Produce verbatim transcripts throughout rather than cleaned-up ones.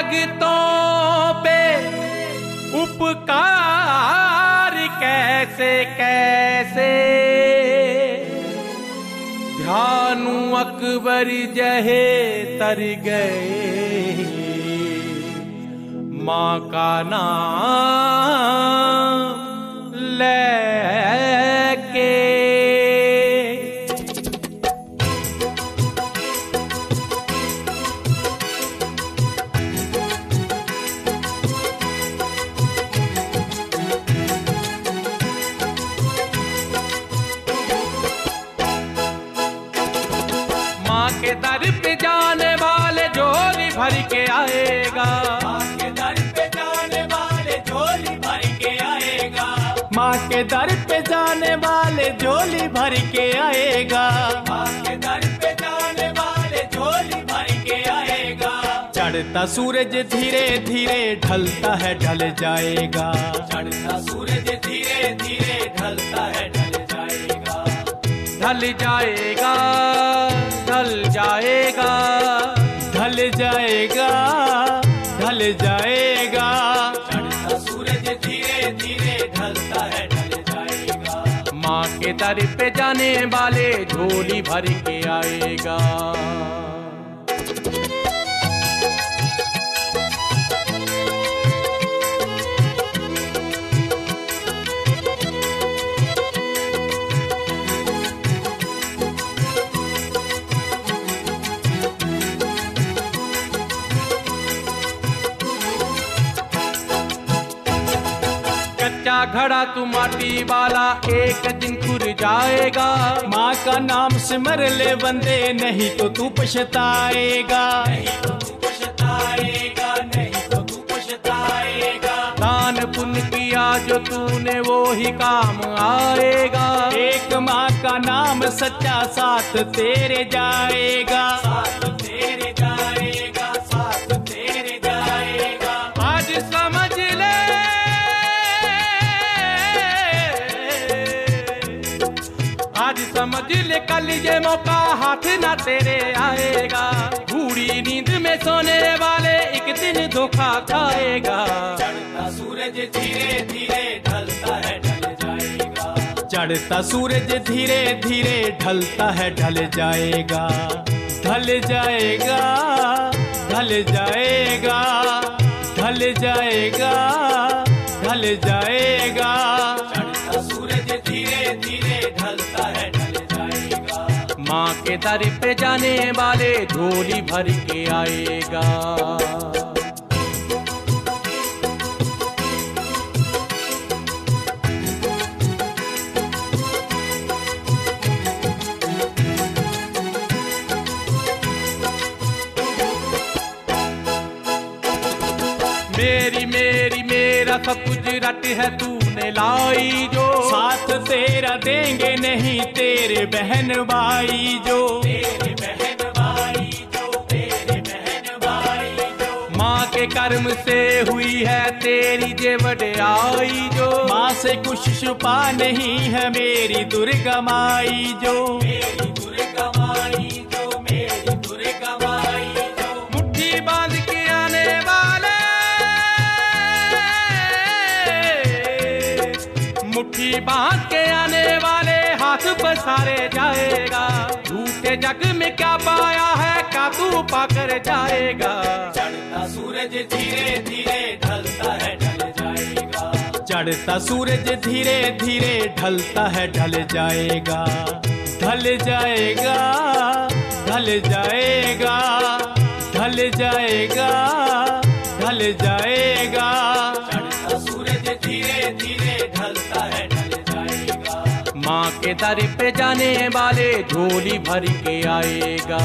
भगतों पे उपकार कैसे कैसे, ध्यानु अकबर जहे तर गए, माँ का नाम लेके। माँ के दर पे जाने वाले झोली भर के आएगा, माँ के दर पे जाने वाले झोली भर के आएगा, माँ के दर पे जाने वाले झोली भर के आएगा, माँ के दर पे जाने वाले झोली भर के आएगा। चढ़ता सूरज धीरे धीरे ढलता है ढल जाएगा, चढ़ता सूरज धीरे धीरे ढलता है ढल जाएगा, ढल जाएगा ढल जाएगा ढल जाएगा ढल जाएगा। चढ़ता सूरज धीरे धीरे ढलता है ढल जाएगा, माँ के दर पे जाने वाले झोली भर के आएगा। कच्चा घड़ा तू माटी वाला एक दिन खुर जाएगा, माँ का नाम सिमर ले बंदे नहीं तो तू पछताएगा, नहीं तो तू पछताएगा, नहीं तो तू पछताएगा। दान पुण्य किया जो तूने वो ही काम आएगा, एक माँ का नाम सच्चा साथ तेरे जाएगा, साथ तेरे जाएगा, साथ तेरे जाएगा। आज समझ ले आज समझ ले कल ये मौका हाथ ना तेरे आएगा, बूढ़ी नींद में सोने वाले एक दिन धोखा खाएगा। चढ़ता सूरज धीरे धीरे ढलता है ढल जाएगा, चढ़ता सूरज धीरे धीरे ढलता है ढल जाएगा, ढल जाएगा ढल जाएगा ढल जाएगा ढल जाएगा। चढ़ता सूरज धीरे धीरे ढलता है ढल जाएगा, माँ के दर पे जाने वाले झोली भर के आएगा। मेरी मेरी मेरा सब कुछ रट है तूने लाई जो, साथ तेरा देंगे नहीं तेरे बहन भाई जो, तेरे बहन भाई जो, तेरे बहन भाई जो। माँ के कर्म से हुई है तेरी जे वड्याई जो, माँ से कुछ छुपा नहीं है मेरी दुर्गा माई जो, मेरी दुर्गा माई जो, मेरी दुर्गा माई जो। मुट्ठी बांध के आने वाले मुट्ठी बांध के आने वाले हाथ पसारे जाएगा, झूठे जग में क्या पाया है क्या तू पाकर जाएगा। चढ़ता सूरज धीरे धीरे ढलता है ढल जाएगा, चढ़ता सूरज धीरे धीरे ढलता है ढल जाएगा, ढल जाएगा ढल जाएगा ढल जाएगा ढल जाएगा। चढ़ता सूरज धीरे धीरे ढलता है ढल जाएगा, माँ के दर पे जाने वाले झोली भर के आएगा।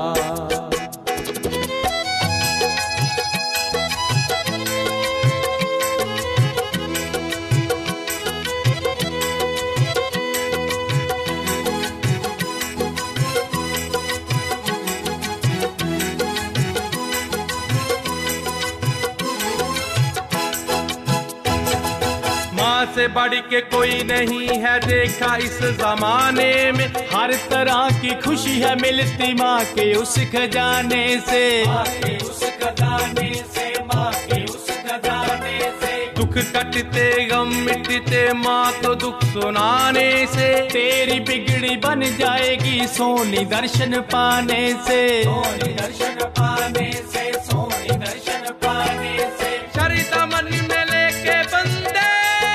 से बढ़ के कोई नहीं है देखा इस जमाने में, हर तरह की खुशी है मिलती माँ के उस खजाने से, माँ के उस खजाने से, माँ के उस खजाने से। दुख कटते गम मिटते माँ तो दुख सुनाने से। तेरी बिगड़ी बन जाएगी सोनी दर्शन पाने से। सोनी दर्शन पाने से, सोनी दर्शन पाने से। श्रद्धा मन में लेके बंदे,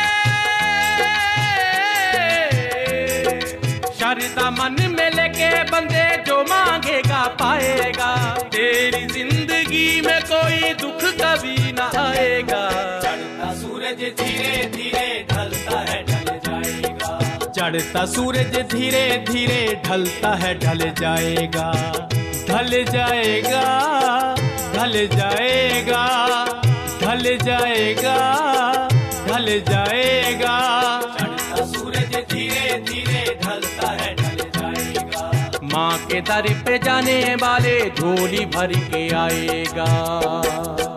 श्रद्धा मन में लेके बंदे जो मांगेगा पाएगा। तेरी जिंदगी में कोई दुख कभी ना आएगा। चढ़ता सूरज धीरे धीरे ढलता है ढल जाएगा। चढ़ता सूरज धीरे धीरे ढलता है ढल जाएगा। ढल जाएगा, ढल जाएगा, ढल जाएगा, ढल जाएगा। चढ़ता सूरज धीरे धीरे ढलता है ढल जाएगा। माँ के दर पे जाने वाले झोली भर के आएगा।